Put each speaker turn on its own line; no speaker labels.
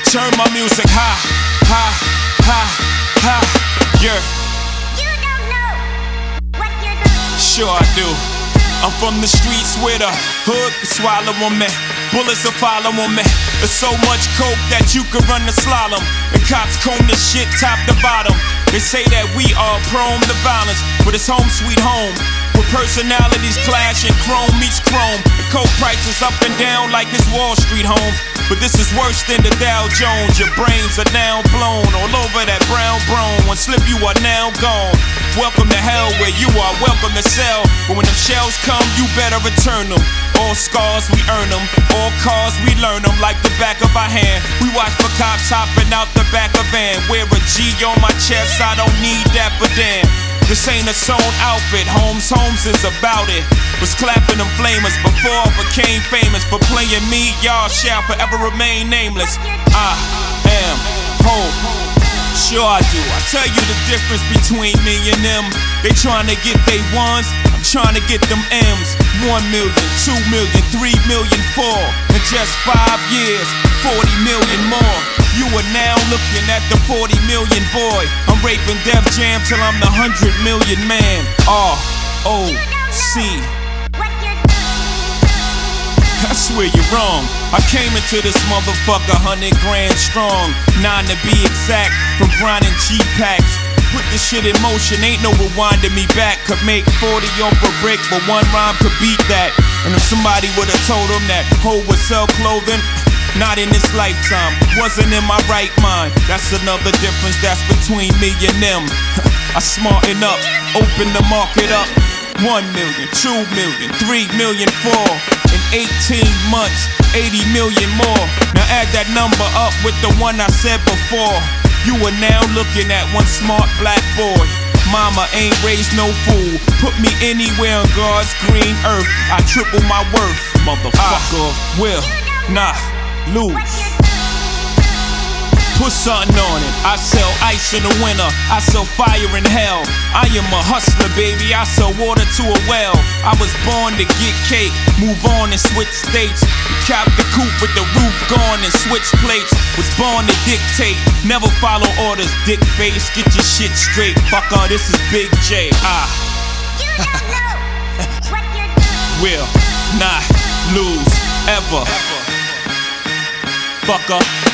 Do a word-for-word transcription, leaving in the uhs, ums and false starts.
Turn my music high, high, high, high, yeah.
You don't know what you're doing.
Sure I do. I'm from the streets where the hood can swallow on me. Bullets will follow on me. There's so much coke that you could run the slalom. And cops comb the shit top to bottom. They say that we are prone to violence, but it's home sweet home. With personalities clash and chrome meets chrome. The coke prices up and down like it's Wall Street homes. But this is worse than the Dow Jones. Your brains are now blown all over that brown brone. One slip you are now gone. Welcome to hell where you are welcome to sell. But when them shells come you better return them. All scars we earn them, all cars we learn them like the back of our hand. We watch for cops hopping out the back of van. Wear a G on my chest, I don't need that but damn. This ain't a sewn outfit, Holmes, Holmes is about it. Was clapping them flamers before I became famous. For playing me, y'all shall forever remain nameless. I am home. Sure I do. I tell you the difference between me and them. They trying to get they ones, I'm trying to get them M's. One million, two million, three million, four. In just five years, forty million more. You are now looking at the forty million boy. I'm raping Def Jam till I'm the hundred million man. R O C. I swear you're wrong. I came into this motherfucker hundred grand strong. Nine to be exact, from grinding G-packs. Put this shit in motion, ain't no rewinding me back. Could make forty off a brick, but one rhyme could beat that. And if somebody would've told him that Ho would sell clothing, not in this lifetime, wasn't in my right mind. That's another difference that's between me and them. I smarten up, open the market up. One million, two million, three million, four. In eighteen months, eighty million more. Now add that number up with the one I said before. You are now looking at one smart black boy. Mama ain't raised no fool. Put me anywhere on God's green earth, I triple my worth. Motherfucker, I will not lose. Put something on it. I sell ice in the winter, I sell fire in hell. I am a hustler, baby, I sell water to a well. I was born to get cake, move on and switch states. Cop the coupe with the roof gone and switch plates. Was born to dictate, never follow orders, dick face. Get your shit straight, fucker, this is Big J. Ah.
You don't know what you're doing.
Will not lose ever. Fucker.